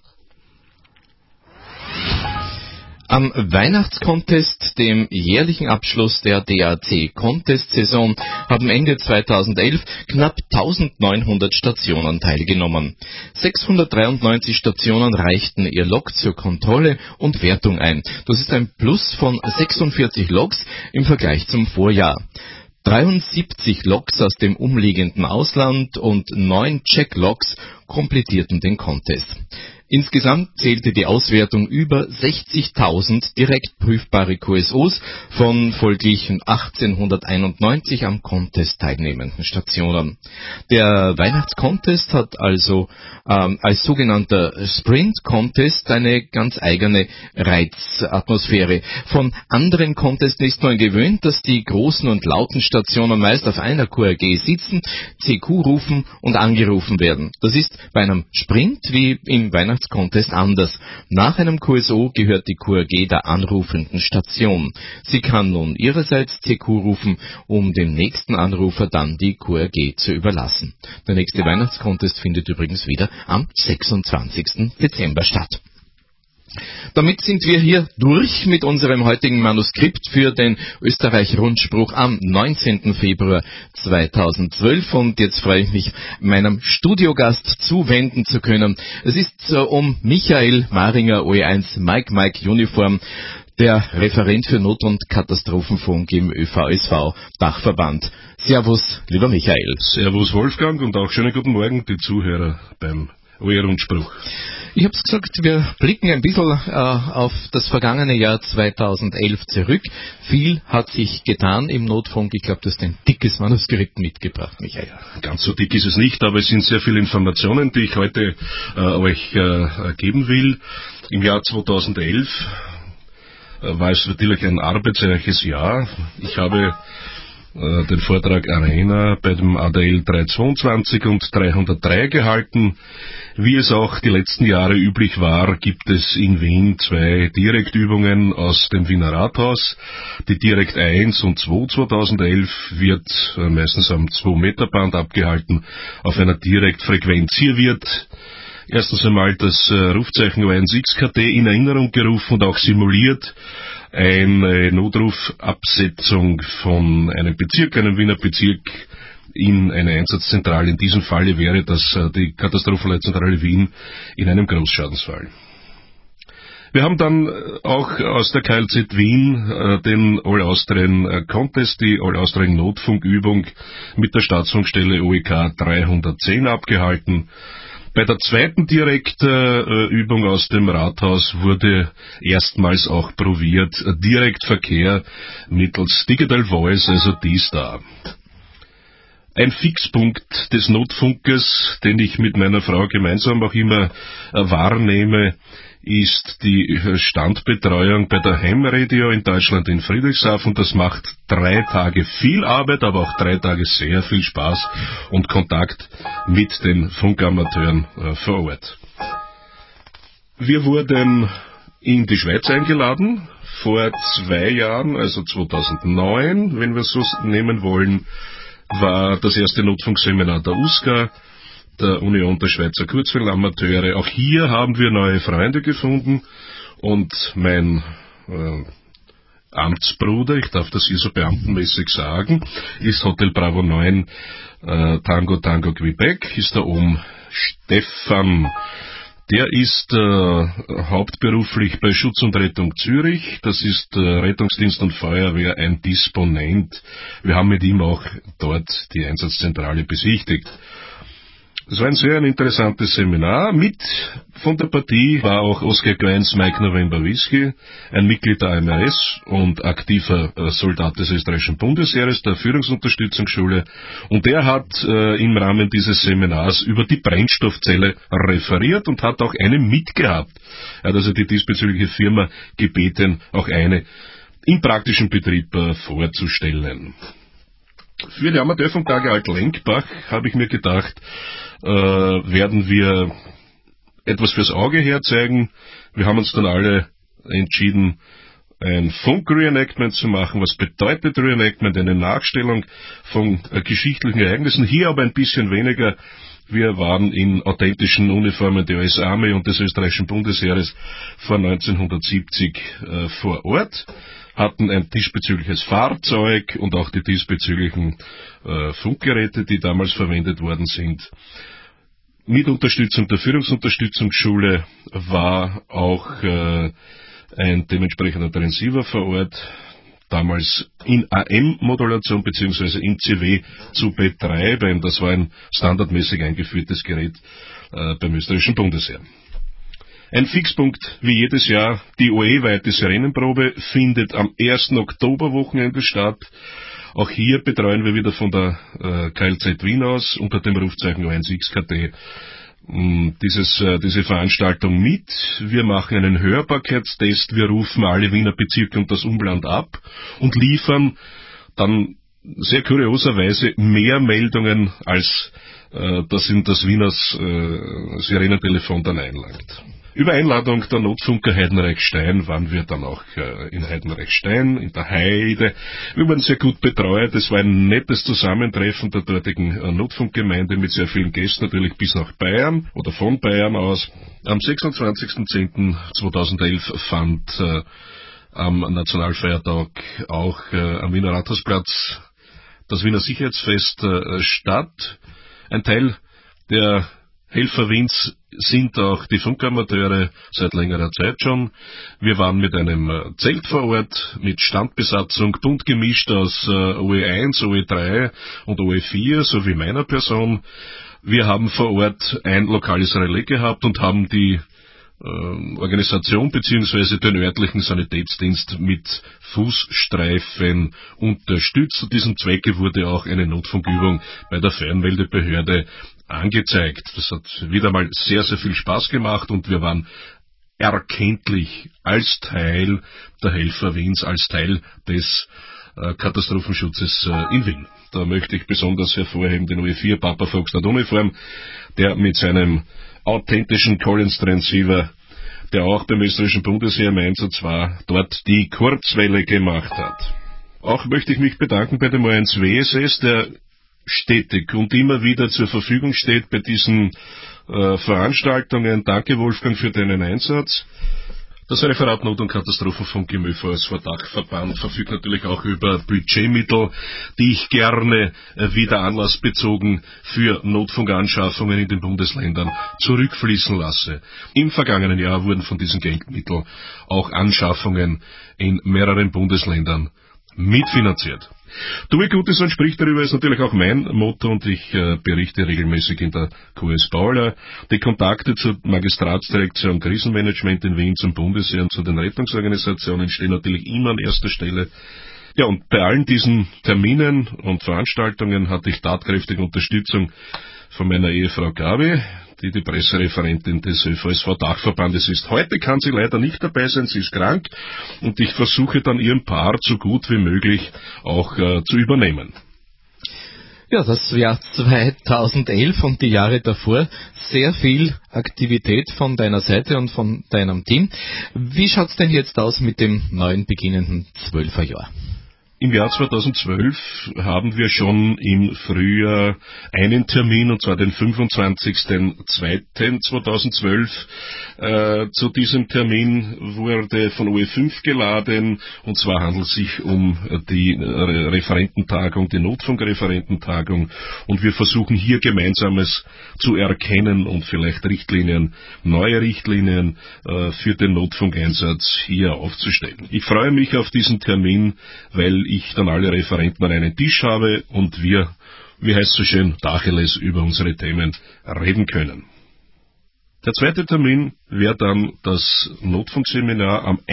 Am Weihnachtscontest, dem jährlichen Abschluss der DAC-Contest-Saison, haben Ende 2011 knapp 1900 Stationen teilgenommen. 693 Stationen reichten ihr Log zur Kontrolle und Wertung ein. Das ist ein Plus von 46 Logs im Vergleich zum Vorjahr. 73 Logs aus dem umliegenden Ausland und 9 Check-Logs komplettierten den Contest. Insgesamt zählte die Auswertung über 60.000 direkt prüfbare QSOs von folglich 1891 am Contest teilnehmenden Stationen. Der Weihnachtscontest hat also als sogenannter Sprint-Contest eine ganz eigene Reizatmosphäre. Von anderen Contests ist man gewöhnt, dass die großen und lauten Stationen meist auf einer QRG sitzen, CQ rufen und angerufen werden. Das ist bei einem Sprint wie im Weihnachtscontest anders. Nach einem QSO gehört die QRG der anrufenden Station. Sie kann nun ihrerseits CQ rufen, um dem nächsten Anrufer dann die QRG zu überlassen. Der nächste Weihnachtscontest findet übrigens wieder am 26. Dezember statt. Damit sind wir hier durch mit unserem heutigen Manuskript für den Österreich-Rundspruch am 19. Februar 2012 und jetzt freue ich mich, meinem Studiogast zuwenden zu können. Es ist um Michael Maringer, OE1 Mike Uniform, der Referent für Not- und Katastrophenfunk im ÖVSV Dachverband. Servus, lieber Michael. Servus Wolfgang und auch schönen guten Morgen die Zuhörer beim OE-Rundspruch. Ich habe es gesagt, wir blicken ein bisschen auf das vergangene Jahr 2011 zurück. Viel hat sich getan im Notfunk. Ich glaube, du hast ein dickes Manuskript mitgebracht, Michael. Ganz so dick ist es nicht, aber es sind sehr viele Informationen, die ich heute euch geben will. Im Jahr 2011 war es natürlich ein arbeitsreiches Jahr. Ich habe den Vortrag Arena bei dem ADL 322 und 303 gehalten. Wie es auch die letzten Jahre üblich war, gibt es in Wien 2 Direktübungen aus dem Wiener Rathaus. Die Direkt 1 und 2 2011 wird meistens am 2-Meter-Band abgehalten auf einer Direktfrequenz. Hier wird erstens einmal das Rufzeichen O1XKT in Erinnerung gerufen und auch simuliert. Eine Notrufabsetzung von einem Bezirk, einem Wiener Bezirk, in eine Einsatzzentrale. In diesem Falle wäre das die Katastrophenleitzentrale Wien in einem Großschadensfall. Wir haben dann auch aus der KLZ Wien den All-Austrian Contest, die All-Austrian Notfunkübung mit der Staatsfunkstelle OEK 310 abgehalten. Bei der zweiten Direktübung aus dem Rathaus wurde erstmals auch probiert Direktverkehr mittels Digital Voice, also D-Star. Ein Fixpunkt des Notfunkes, den ich mit meiner Frau gemeinsam auch immer wahrnehme, ist die Standbetreuung bei der Ham Radio in Deutschland in Friedrichshafen. Das macht 3 Tage viel Arbeit, aber auch 3 Tage sehr viel Spaß und Kontakt mit den Funkamateuren vor Ort. Wir wurden in die Schweiz eingeladen, vor 2 Jahren, also 2009, wenn wir es so nehmen wollen, war das erste Notfunkseminar der USCA, der Union der Schweizer Kurzwellamateure. Auch hier haben wir neue Freunde gefunden und mein Amtsbruder, ich darf das hier so beamtenmäßig sagen, ist Hotel Bravo 9 Tango Quebec, ist der Stefan. Der ist hauptberuflich bei Schutz und Rettung Zürich. Das ist Rettungsdienst und Feuerwehr, ein Disponent. Wir haben mit ihm auch dort die Einsatzzentrale besichtigt. Es war ein sehr interessantes Seminar. Mit von der Partie war auch Oskar Kleins, Mike November Whisky, ein Mitglied der AMRS und aktiver Soldat des österreichischen Bundesheeres, der Führungsunterstützungsschule. Und der hat im Rahmen dieses Seminars über die Brennstoffzelle referiert und hat auch eine mitgehabt. Er hat also die diesbezügliche Firma gebeten, auch eine im praktischen Betrieb vorzustellen. Für die Amateurfunktage Alt-Lenkbach habe ich mir gedacht, werden wir etwas fürs Auge herzeigen. Wir haben uns dann alle entschieden, ein Funk-Reenactment zu machen. Was bedeutet Reenactment? Eine Nachstellung von geschichtlichen Ereignissen. Hier aber ein bisschen weniger. Wir waren in authentischen Uniformen der US Army und des österreichischen Bundesheeres vor 1970 vor Ort, hatten ein diesbezügliches Fahrzeug und auch die diesbezüglichen Funkgeräte, die damals verwendet worden sind. Mit Unterstützung der Führungsunterstützungsschule war auch ein dementsprechender Transceiver vor Ort, damals in AM-Modulation bzw. in CW zu betreiben. Das war ein standardmäßig eingeführtes Gerät beim österreichischen Bundesheer. Ein Fixpunkt wie jedes Jahr, die OE-weite Sirenenprobe findet am 1. Oktoberwochenende statt. Auch hier betreuen wir wieder von der KLZ Wien aus unter dem Rufzeichen O1XKT diese Veranstaltung mit. Wir machen einen Hörbarkeitstest, wir rufen alle Wiener Bezirke und das Umland ab und liefern dann sehr kurioserweise mehr Meldungen, als das in das Wieners Sirenentelefon dann einlangt. Über Einladung der Notfunker Heidenreichstein waren wir dann auch in Heidenreichstein, in der Heide. Wir wurden sehr gut betreut. Es war ein nettes Zusammentreffen der dortigen Notfunkgemeinde mit sehr vielen Gästen, natürlich bis nach Bayern oder von Bayern aus. Am 26.10.2011 fand am Nationalfeiertag auch am Wiener Rathausplatz das Wiener Sicherheitsfest statt. Ein Teil der Helfer Wiens sind auch die Funkamateure seit längerer Zeit schon. Wir waren mit einem Zelt vor Ort, mit Standbesatzung, bunt gemischt aus OE1, OE3 und OE4 sowie meiner Person. Wir haben vor Ort ein lokales Relais gehabt und haben die Organisation bzw. den örtlichen Sanitätsdienst mit Fußstreifen unterstützt. Zu diesem Zwecke wurde auch eine Notfunkübung bei der Fernmeldebehörde angezeigt. Das hat wieder mal sehr, sehr viel Spaß gemacht und wir waren erkenntlich als Teil der Helfer Wiens, als Teil des Katastrophenschutzes in Wien. Da möchte ich besonders hervorheben den OE4 Papa Foxtrot Uniform, der mit seinem authentischen Collins-Transceiver, der auch beim österreichischen Bundesheer im Einsatz war, dort die Kurzwelle gemacht hat. Auch möchte ich mich bedanken bei dem OE1 WSS, der stetig und immer wieder zur Verfügung steht bei diesen Veranstaltungen. Danke, Wolfgang, für deinen Einsatz. Das Referat Not- und Katastrophenfunk im ÖVS-Dachverband verfügt natürlich auch über Budgetmittel, die ich gerne wieder anlassbezogen für Notfunkanschaffungen in den Bundesländern zurückfließen lasse. Im vergangenen Jahr wurden von diesen Geldmitteln auch Anschaffungen in mehreren Bundesländern mitfinanziert. Tue Gutes und sprich darüber ist natürlich auch mein Motto und ich berichte regelmäßig in der QS Paula. Die Kontakte zur Magistratsdirektion Krisenmanagement in Wien, zum Bundesheer und zu den Rettungsorganisationen stehen natürlich immer an erster Stelle. Ja, und bei allen diesen Terminen und Veranstaltungen hatte ich tatkräftige Unterstützung von meiner Ehefrau Gabi, die Pressereferentin des ÖVSV-Dachverbandes ist. Heute kann sie leider nicht dabei sein, sie ist krank und ich versuche dann ihren Part so gut wie möglich auch zu übernehmen. Ja, das Jahr 2011 und die Jahre davor, sehr viel Aktivität von deiner Seite und von deinem Team. Wie schaut's denn jetzt aus mit dem neuen beginnenden 12er Jahr? Im Jahr 2012 haben wir schon im Frühjahr einen Termin, und zwar den 25.02.2012. Zu diesem Termin wurde von OE5 geladen, und zwar handelt es sich um die Referententagung, die Notfunkreferententagung, und wir versuchen hier Gemeinsames zu erkennen und vielleicht neue Richtlinien für den Notfunkeinsatz hier aufzustellen. Ich freue mich auf diesen Termin, weil ich dann alle Referenten an einen Tisch habe und wir, wie heißt es so schön, Tacheles über unsere Themen reden können. Der zweite Termin wäre dann das Notfunkseminar am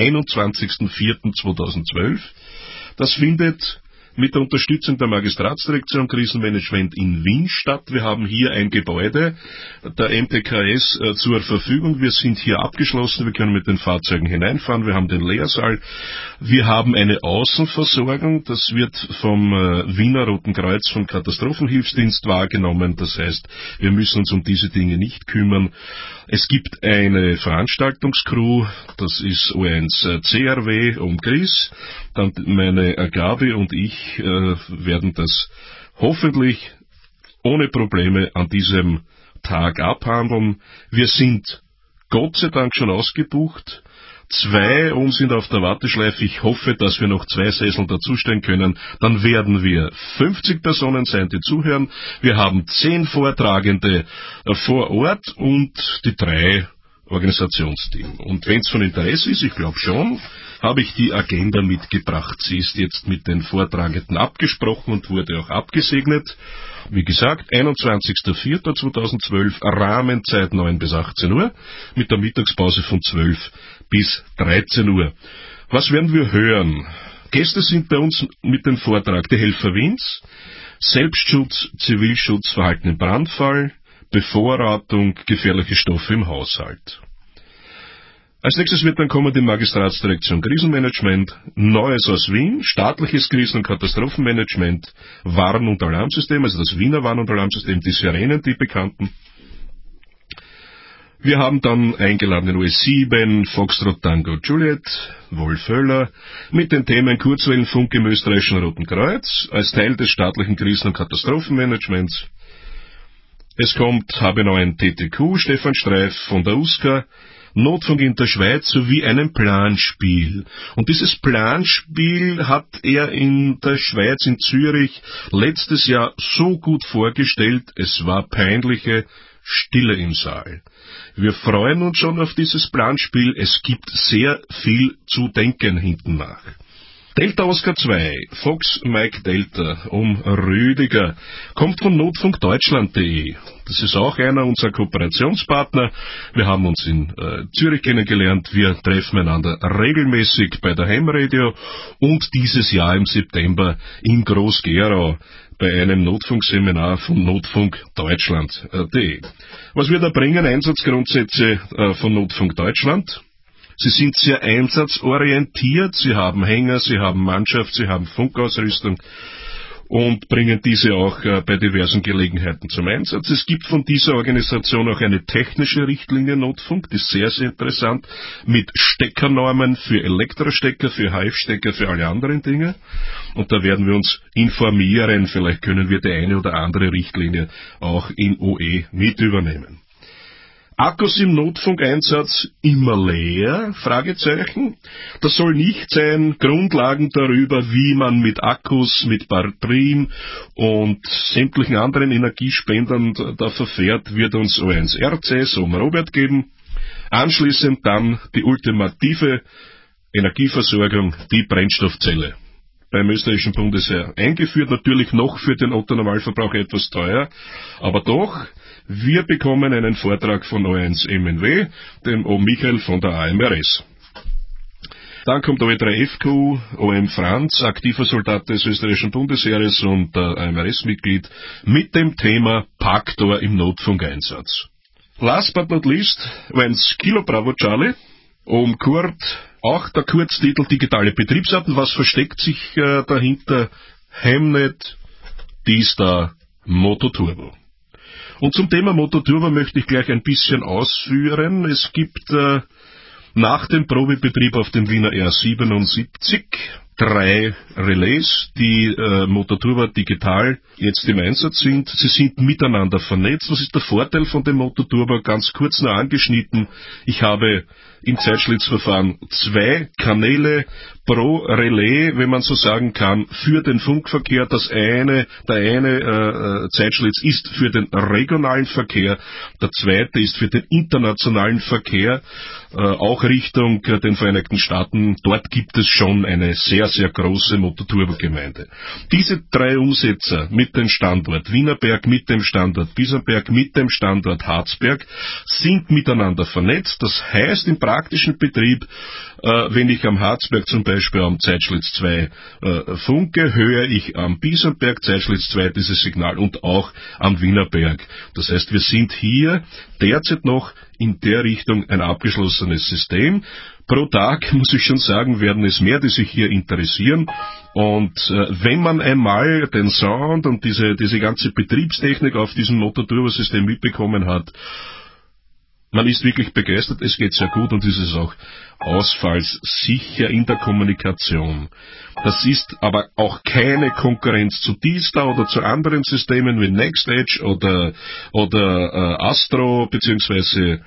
21.04.2012. Das findet mit der Unterstützung der Magistratsdirektion Krisenmanagement in Wien statt. Wir haben hier ein Gebäude der MTKS zur Verfügung. Wir sind hier abgeschlossen, wir können mit den Fahrzeugen hineinfahren, wir haben den Lehrsaal. Wir haben eine Außenversorgung, das wird vom Wiener Roten Kreuz, vom Katastrophenhilfsdienst wahrgenommen. Das heißt, wir müssen uns um diese Dinge nicht kümmern. Es gibt eine Veranstaltungscrew, das ist OE1 CRW und Chris, dann meine Gabi und ich werden das hoffentlich ohne Probleme an diesem Tag abhandeln. Wir sind Gott sei Dank schon ausgebucht. 2 sind auf der Warteschleife. Ich hoffe, dass wir noch 2 Sessel dazustellen können. Dann werden wir 50 Personen sein, die zuhören. Wir haben 10 Vortragende vor Ort und die 3 Organisationsteam. Und wenn es von Interesse ist, ich glaube schon, habe ich die Agenda mitgebracht. Sie ist jetzt mit den Vortragenden abgesprochen und wurde auch abgesegnet. Wie gesagt, 21.04.2012, Rahmenzeit 9 bis 18 Uhr, mit der Mittagspause von 12 bis 13 Uhr. Was werden wir hören? Gäste sind bei uns mit dem Vortrag die Helfer Wiens, Selbstschutz, Zivilschutz, Verhalten im Brandfall, Bevorratung, gefährliche Stoffe im Haushalt. Als nächstes wird dann kommen die Magistratsdirektion Krisenmanagement, Neues aus Wien, staatliches Krisen- und Katastrophenmanagement, Warn- und Alarmsystem, also das Wiener Warn- und Alarmsystem, die Sirenen, die bekannten. Wir haben dann eingeladen den OE7, Foxtrot Tango Juliet, Wolf Höller, mit den Themen Kurzwellenfunk im österreichischen Roten Kreuz, als Teil des staatlichen Krisen- und Katastrophenmanagements. Es kommt HB9 TTQ, Stefan Streif von der USCA, Notfunk in der Schweiz sowie einem Planspiel. Und dieses Planspiel hat er in der Schweiz, in Zürich, letztes Jahr so gut vorgestellt, es war peinliche Stille im Saal. Wir freuen uns schon auf dieses Planspiel, es gibt sehr viel zu denken hinten nach. Delta Oscar 2, Fox Mike Delta Rüdiger, kommt von notfunkdeutschland.de. Das ist auch einer unserer Kooperationspartner. Wir haben uns in Zürich kennengelernt. Wir treffen einander regelmäßig bei der Ham Radio und dieses Jahr im September in Groß-Gerau bei einem Notfunkseminar von notfunkdeutschland.de. Was wir da bringen, Einsatzgrundsätze von Notfunk Deutschland. Sie sind sehr einsatzorientiert, Sie haben Hänger, Sie haben Mannschaft, Sie haben Funkausrüstung und bringen diese auch bei diversen Gelegenheiten zum Einsatz. Es gibt von dieser Organisation auch eine technische Richtlinie Notfunk, die ist sehr, sehr interessant, mit Steckernormen für Elektrostecker, für HF-Stecker, für alle anderen Dinge. Und da werden wir uns informieren, vielleicht können wir die eine oder andere Richtlinie auch in OE mit übernehmen. Akkus im Notfunkeinsatz immer leer? Fragezeichen. Das soll nicht sein, Grundlagen darüber, wie man mit Akkus, mit Batterien und sämtlichen anderen Energiespendern da verfährt, wird uns O1 RCS Robert geben. Anschließend dann die ultimative Energieversorgung, die Brennstoffzelle. Beim österreichischen Bundesheer eingeführt, natürlich noch für den Otto-Normalverbraucher etwas teuer, aber doch. Wir bekommen einen Vortrag von O1 MNW, dem O. Michael von der AMRS. Dann kommt OE3FQ, OM Franz, aktiver Soldat des österreichischen Bundesheeres und AMRS-Mitglied, mit dem Thema Paktor im Notfunkeinsatz. Last but not least, O1 Kilo Bravo Charlie, OM Kurt, auch der Kurztitel digitale Betriebsarten. Was versteckt sich dahinter? Hemnet, D-Star, Mototurbo. Und zum Thema Mototurbo möchte ich gleich ein bisschen ausführen. Es gibt nach dem Probebetrieb auf dem Wiener R77 3 Relais, die Mototurbo digital jetzt im Einsatz sind. Sie sind miteinander vernetzt. Was ist der Vorteil von dem Mototurbo? Ganz kurz noch angeschnitten. Ich habe im Zeitschlitzverfahren 2 Kanäle pro Relais, wenn man so sagen kann, für den Funkverkehr. Der eine Zeitschlitz ist für den regionalen Verkehr, der zweite ist für den internationalen Verkehr, auch Richtung den Vereinigten Staaten. Dort gibt es schon eine sehr, sehr große Mototurbo-Gemeinde. Diese 3 Umsetzer mit dem Standort Wienerberg, mit dem Standort Bisonberg, mit dem Standort Harzberg sind miteinander vernetzt. Das heißt im praktischen Betrieb, wenn ich am Harzberg zum Beispiel am Zeitschlitz 2 funke, höre ich am Bisonberg Zeitschlitz 2 dieses Signal und auch am Wienerberg. Das heißt, wir sind hier derzeit noch in der Richtung ein abgeschlossenes System. Pro Tag, muss ich schon sagen, werden es mehr, die sich hier interessieren. Und wenn man einmal den Sound und diese ganze Betriebstechnik auf diesem Mototurbo-System mitbekommen hat, man ist wirklich begeistert, es geht sehr gut und es ist auch ausfallssicher in der Kommunikation. Das ist aber auch keine Konkurrenz zu D-Star oder zu anderen Systemen wie NextEdge oder Astro bzw.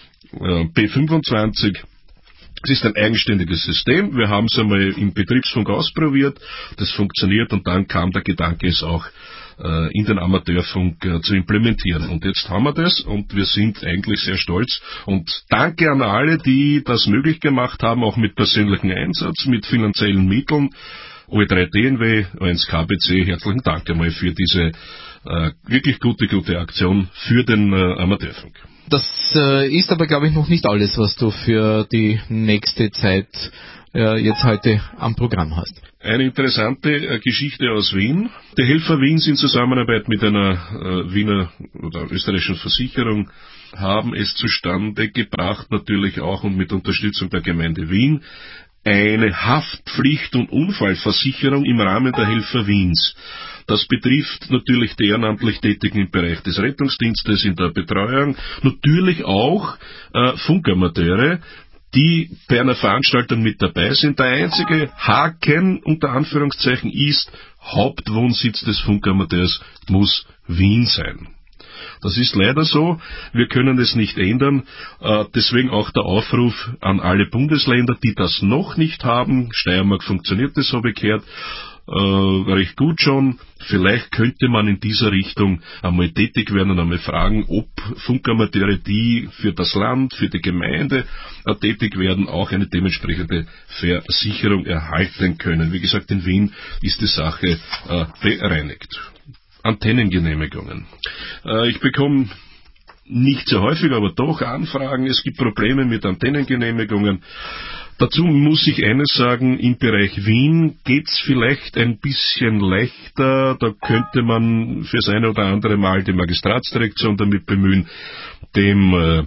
B25. Es ist ein eigenständiges System. Wir haben es einmal im Betriebsfunk ausprobiert. Das funktioniert und dann kam der Gedanke, es auch in den Amateurfunk zu implementieren. Und jetzt haben wir das und wir sind eigentlich sehr stolz. Und danke an alle, die das möglich gemacht haben, auch mit persönlichem Einsatz, mit finanziellen Mitteln. OE3DNW, O1 KBC, herzlichen Dank einmal für diese wirklich gute Aktion für den Amateurfunk. Das ist aber, glaube ich, noch nicht alles, was du für die nächste Zeit jetzt heute am Programm hast. Eine interessante Geschichte aus Wien. Die Helfer Wiens in Zusammenarbeit mit einer Wiener oder österreichischen Versicherung haben es zustande gebracht, natürlich auch und mit Unterstützung der Gemeinde Wien, eine Haftpflicht- und Unfallversicherung im Rahmen der Helfer Wiens. Das betrifft natürlich die ehrenamtlich Tätigen im Bereich des Rettungsdienstes, in der Betreuung, natürlich auch Funkamateure, die bei einer Veranstaltung mit dabei sind. Der einzige Haken, unter Anführungszeichen, ist, Hauptwohnsitz des Funkamateurs muss Wien sein. Das ist leider so, wir können es nicht ändern, deswegen auch der Aufruf an alle Bundesländer, die das noch nicht haben. Steiermark funktioniert das, habe ich gehört. recht gut schon. Vielleicht könnte man in dieser Richtung einmal tätig werden und einmal fragen, ob Funkamateure, die für das Land, für die Gemeinde tätig werden, auch eine dementsprechende Versicherung erhalten können. Wie gesagt, in Wien ist die Sache bereinigt. Antennengenehmigungen. Ich bekomme nicht sehr häufig, aber doch Anfragen. Es gibt Probleme mit Antennengenehmigungen. Dazu muss ich eines sagen, im Bereich Wien geht's vielleicht ein bisschen leichter. Da könnte man fürs eine oder andere Mal die Magistratsdirektion damit bemühen, dem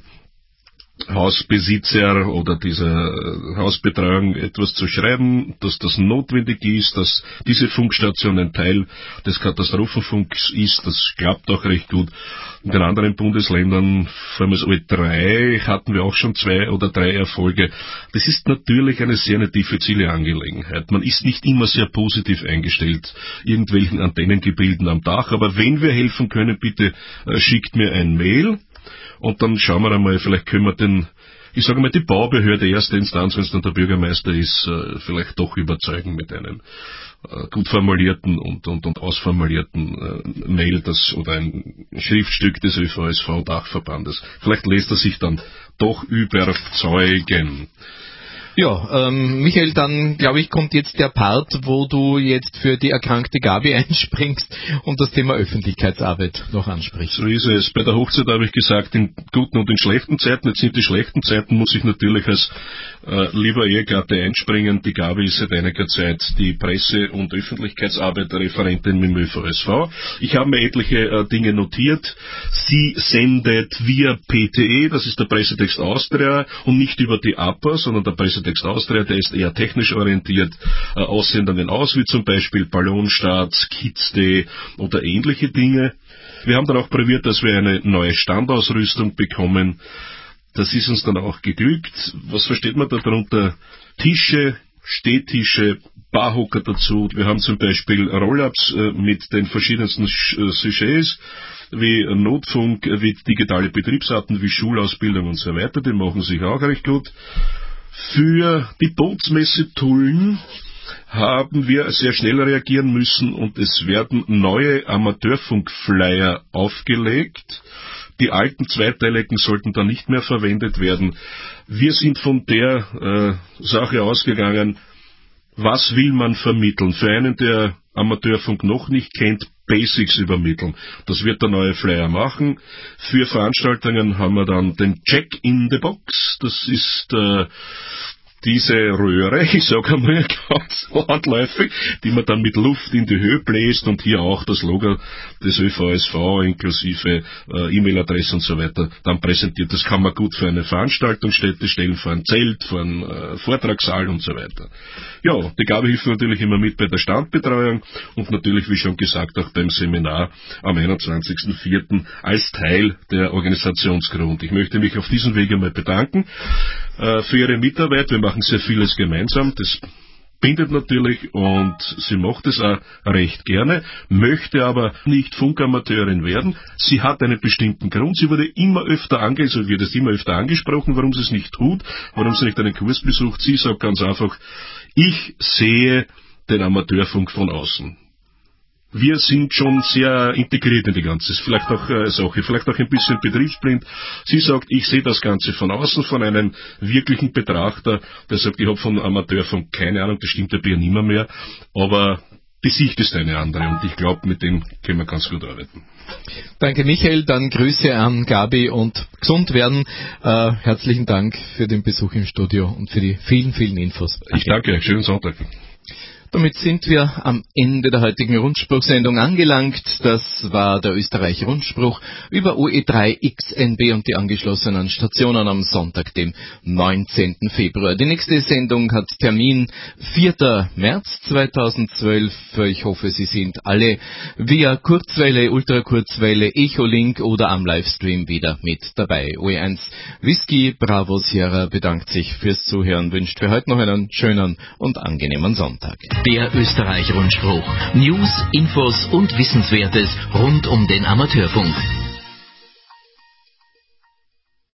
Hausbesitzer oder dieser Hausbetreuung etwas zu schreiben, dass das notwendig ist, dass diese Funkstation ein Teil des Katastrophenfunks ist. Das klappt auch recht gut. In den anderen Bundesländern, vor allem als OE3, hatten wir auch schon 2 oder 3 Erfolge. Das ist natürlich eine sehr diffizile Angelegenheit. Man ist nicht immer sehr positiv eingestellt irgendwelchen Antennengebilden am Dach, aber wenn wir helfen können, bitte schickt mir ein Mail. Und dann schauen wir einmal, vielleicht können wir die Baubehörde erste Instanz, wenn es dann der Bürgermeister ist, vielleicht doch überzeugen mit einem gut formulierten und ausformulierten Mail oder ein Schriftstück des ÖVSV-Dachverbandes. Vielleicht lässt er sich dann doch überzeugen. Ja, Michael, dann glaube ich, kommt jetzt der Part, wo du jetzt für die erkrankte Gabi einspringst und das Thema Öffentlichkeitsarbeit noch ansprichst. So ist es. Bei der Hochzeit habe ich gesagt, in guten und in schlechten Zeiten. Jetzt sind die schlechten Zeiten, muss ich natürlich als lieber Ehegatte einspringen. Die Gabi ist seit einiger Zeit die Presse- und Öffentlichkeitsarbeit-Referentin mit dem ÖVSV. Ich habe mir etliche Dinge notiert. Sie sendet via PTE, das ist der Pressetext Austria, und nicht über die APA, sondern der Pressetext Austria, der ist eher technisch orientiert, Aussendungen aus, wie zum Beispiel Ballonstart, Kids-Day oder ähnliche Dinge. Wir haben dann auch probiert, dass wir eine neue Standausrüstung bekommen. Das ist uns dann auch geglückt. Was versteht man da darunter? Tische, Stehtische, Barhocker dazu. Wir haben zum Beispiel Roll-Ups mit den verschiedensten Sujets, wie Notfunk, wie digitale Betriebsarten, wie Schulausbildung und so weiter. Die machen sich auch recht gut. Für die Bootsmesse Tulln haben wir sehr schnell reagieren müssen und es werden neue Amateurfunkflyer aufgelegt. Die alten zweiteiligen sollten dann nicht mehr verwendet werden. Wir sind von der Sache ausgegangen, was will man vermitteln? Für einen, der Amateurfunk noch nicht kennt, Basics übermitteln. Das wird der neue Flyer machen. Für Veranstaltungen haben wir dann den Check in the Box. Das ist diese Röhre, ich sage einmal ganz landläufig, die man dann mit Luft in die Höhe bläst und hier auch das Logo des ÖVSV inklusive E-Mail-Adresse und so weiter dann präsentiert. Das kann man gut für eine Veranstaltungsstätte stellen, für ein Zelt, für einen Vortragssaal und so weiter. Ja, die Gabi hilft natürlich immer mit bei der Standbetreuung und natürlich, wie schon gesagt, auch beim Seminar am 21.04. als Teil der Organisationsgrund. Ich möchte mich auf diesem Wege mal bedanken für Ihre Mitarbeit. Wir machen sehr vieles gemeinsam. Das bindet natürlich und sie macht es auch recht gerne, möchte aber nicht Funkamateurin werden. Sie hat einen bestimmten Grund. Sie wird immer öfter angesprochen, warum sie es nicht tut, warum sie nicht einen Kurs besucht. Sie sagt ganz einfach, ich sehe den Amateurfunk von außen. Wir sind schon sehr integriert in die ganze Sache, vielleicht auch ein bisschen betriebsblind. Sie sagt, ich sehe das Ganze von außen, von einem wirklichen Betrachter, der sagt, ich habe von Amateurfunk keine Ahnung, das stimmt ja bei ihr nimmer mehr, aber die Sicht ist eine andere und ich glaube, mit dem können wir ganz gut arbeiten. Danke Michael, dann Grüße an Gabi und gesund werden. Herzlichen Dank für den Besuch im Studio und für die vielen, vielen Infos. Ich danke, schönen Sonntag. Damit sind wir am Ende der heutigen Rundspruchsendung angelangt. Das war der Österreich-Rundspruch über OE3, XNB und die angeschlossenen Stationen am Sonntag, dem 19. Februar. Die nächste Sendung hat Termin 4. März 2012. Ich hoffe, Sie sind alle via Kurzwelle, Ultrakurzwelle, Echolink oder am Livestream wieder mit dabei. OE1 Whisky Bravo Sierra bedankt sich fürs Zuhören, wünscht für heute noch einen schönen und angenehmen Sonntag. Der Österreich-Rundspruch. News, Infos und Wissenswertes rund um den Amateurfunk.